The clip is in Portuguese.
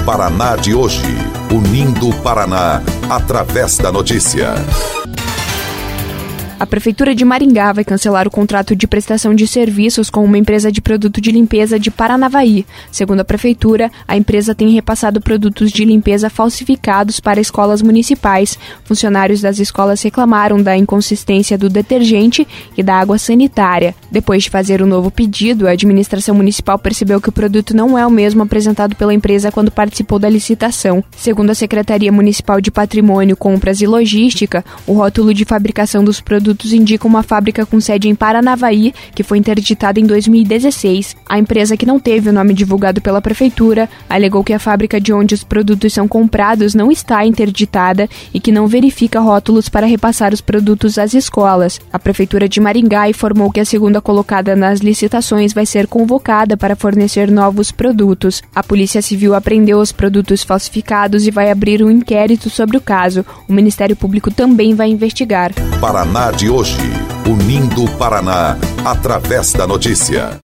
Paraná de hoje, unindo o Paraná através da notícia. A Prefeitura de Maringá vai cancelar o contrato de prestação de serviços com uma empresa de produto de limpeza de Paranavaí. Segundo a Prefeitura, a empresa tem repassado produtos de limpeza falsificados para escolas municipais. Funcionários das escolas reclamaram da inconsistência do detergente e da água sanitária. Depois de fazer um novo pedido, a administração municipal percebeu que o produto não é o mesmo apresentado pela empresa quando participou da licitação. Segundo a Secretaria Municipal de Patrimônio, Compras e Logística, o rótulo de fabricação dos produtos indica uma fábrica com sede em Paranavaí, que foi interditada em 2016. A empresa, que não teve o nome divulgado pela Prefeitura, alegou que a fábrica de onde os produtos são comprados não está interditada e que não verifica rótulos para repassar os produtos às escolas. A Prefeitura de Maringá informou que a segunda colocada nas licitações vai ser convocada para fornecer novos produtos. A Polícia Civil apreendeu os produtos falsificados e vai abrir um inquérito sobre o caso. O Ministério Público também vai investigar. Paraná de hoje, unindo o Paraná através da notícia.